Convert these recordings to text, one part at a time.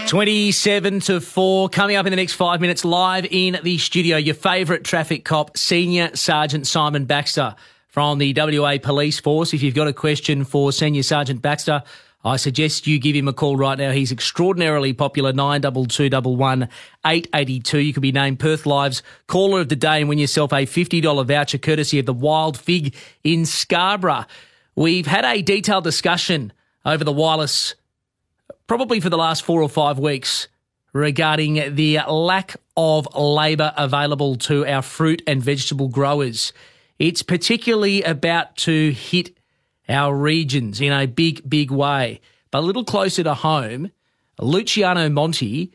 27 to 4, coming up in the next 5 minutes live in the studio, your favourite traffic cop, Senior Sergeant Simon Baxter from the WA Police Force. If you've got a question for Senior Sergeant Baxter, I suggest you give him a call right now. He's extraordinarily popular, 9221 882. You could be named Perth Live's Caller of the Day and win yourself a $50 voucher courtesy of the Wild Fig in Scarborough. We've had a detailed discussion over the wireless probably for the last 4 or 5 weeks regarding the lack of labour available to our fruit and vegetable growers. It's particularly about to hit our regions in a big, big way. But a little closer to home, Luciano Monti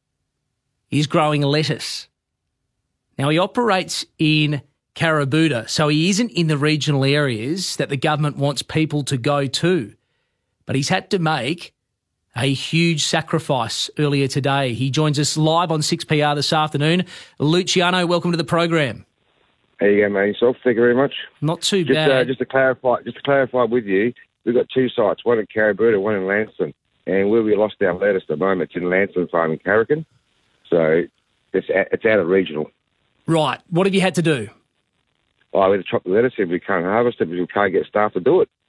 is growing lettuce. Now, he operates in Carabooda, so he isn't in the regional areas that the government wants people to go to. But he's had to make a huge sacrifice earlier today. He joins us live on 6PR this afternoon. Luciano, welcome to the program. How you going, mate? Yourself? Thank you very much. Not too bad. Just to clarify with you, we've got 2 sites, one in Carabooda, one in Lanston. And where we lost our lettuce at the moment, it's in Lanston Farm in Carrican. So it's out of regional. Right. What have you had to do? We had to chop the lettuce if we can't harvest it because we can't get staff to do it.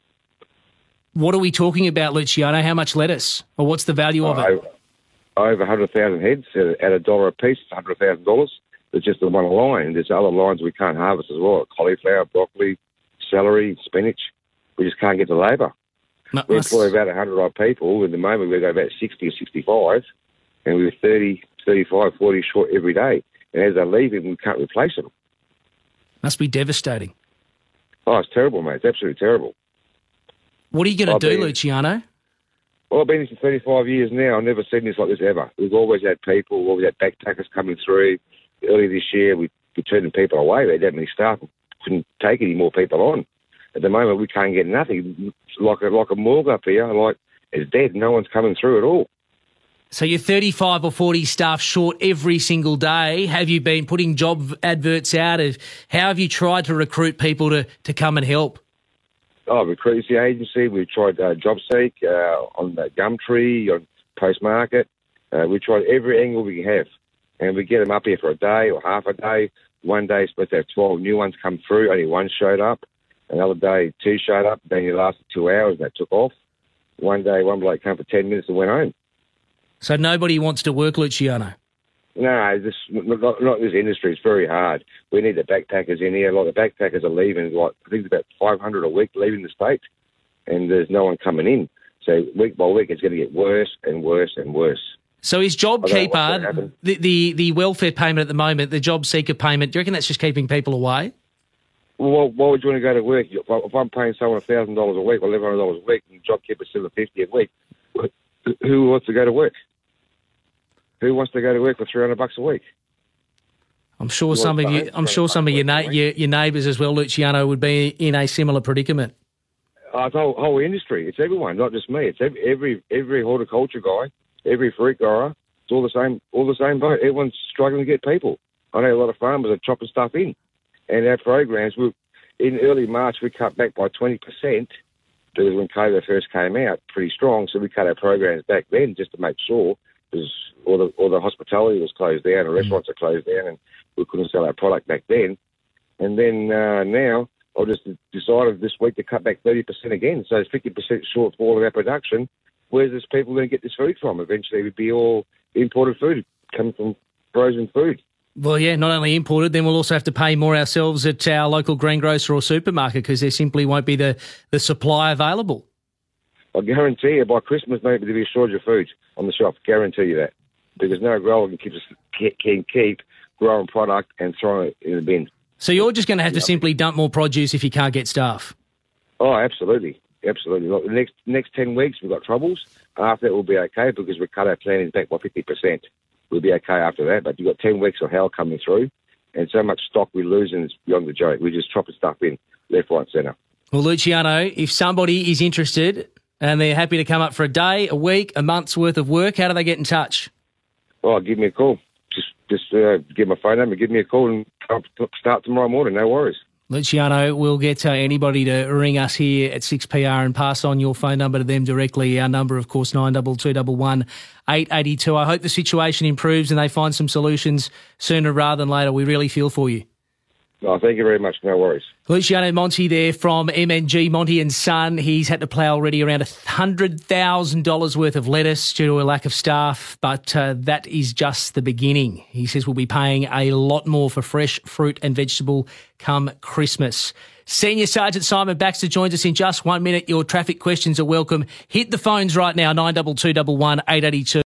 What are we talking about, Luciano? How much lettuce? Or what's the value of it? Over 100,000 heads at $1 a piece, $100,000. It's just the one line. There's other lines we can't harvest as well. Cauliflower, broccoli, celery, spinach. We just can't get the labour. We employ about 100 odd people. At the moment, we've got about 60 or 65, and we're 30, 35, 40 short every day. And as they're leaving, we can't replace them. Must be devastating. Oh, it's terrible, mate. It's absolutely terrible. What are you going to do, Luciano? Well, I've been here for 35 years now. I've never seen this like this ever. We've always had people, always had backpackers coming through. Earlier this year, we turning people away. They didn't have any staff. Couldn't take any more people on. At the moment, we can't get nothing. It's like a morgue up here. It's dead. No one's coming through at all. So you're 35 or 40 staff short every single day. Have you been putting job adverts out? How have you tried to recruit people to come and help? Recruits the agency. We've tried JobSeek on Gumtree, on Postmarket. We tried every angle we can have. And we get them up here for a day or half a day. One day, supposed to have 12 new ones come through. Only 1 showed up. Another day, 2 showed up. Then it lasted 2 hours and they took off. One day, one bloke came for 10 minutes and went home. So nobody wants to work, Luciano? No, not this industry. It's very hard. We need the backpackers in here. A lot of the backpackers are leaving. I think it's about 500 a week leaving the state, and there's no one coming in. So week by week, it's going to get worse and worse and worse. So is JobKeeper, the welfare payment at the moment, the job seeker payment, do you reckon that's just keeping people away? Well, why would you want to go to work? If I'm paying someone $1,000 a week or $1,100 a week, and JobKeeper's $750 a week, who wants to go to work? Who wants to go to work for $300 a week? I'm sure some of your neighbours as well, Luciano, would be in a similar predicament. It's the whole industry. It's everyone, not just me. It's every horticulture guy, every fruit grower. It's all the same boat. Everyone's struggling to get people. I know a lot of farmers are chopping stuff in, and our programs. In early March, we cut back by 20% because when COVID first came out, pretty strong. So we cut our programs back then just to make sure, because all the hospitality was closed down, and restaurants are closed down, and we couldn't sell our product back then. And then now, I just decided this week to cut back 30% again. So it's 50% shortfall of our production. Where's this people going to get this food from? Eventually, it would be all imported food, coming from frozen food. Well, yeah, not only imported, then we'll also have to pay more ourselves at our local greengrocer or supermarket because there simply won't be the supply available. I guarantee you by Christmas, maybe there'll be a shortage of food on the shelf. Guarantee you that. Because no grower can keep growing product and throwing it in the bin. So you're just going to have to simply dump more produce if you can't get staff? Oh, absolutely. Absolutely. Look, the next 10 weeks we've got troubles. After that we'll be okay because we cut our plantings back by 50%. We'll be okay after that. But you've got 10 weeks of hell coming through and so much stock we're losing is beyond the joke. We're just chopping stuff in left, right, centre. Well, Luciano, if somebody is interested and they're happy to come up for a day, a week, a month's worth of work, how do they get in touch? Well, give me a call. Just give my phone number, give me a call and I'll start tomorrow morning, no worries. Luciano, we'll get anybody to ring us here at 6PR and pass on your phone number to them directly. Our number, of course, 9221 882. I hope the situation improves and they find some solutions sooner rather than later. We really feel for you. Oh, thank you very much. No worries. Luciano Monti there from MNG, Monty and Son. He's had to plough already around $100,000 worth of lettuce due to a lack of staff, but that is just the beginning. He says we'll be paying a lot more for fresh fruit and vegetable come Christmas. Senior Sergeant Simon Baxter joins us in just 1 minute. Your traffic questions are welcome. Hit the phones right now, 9221 882.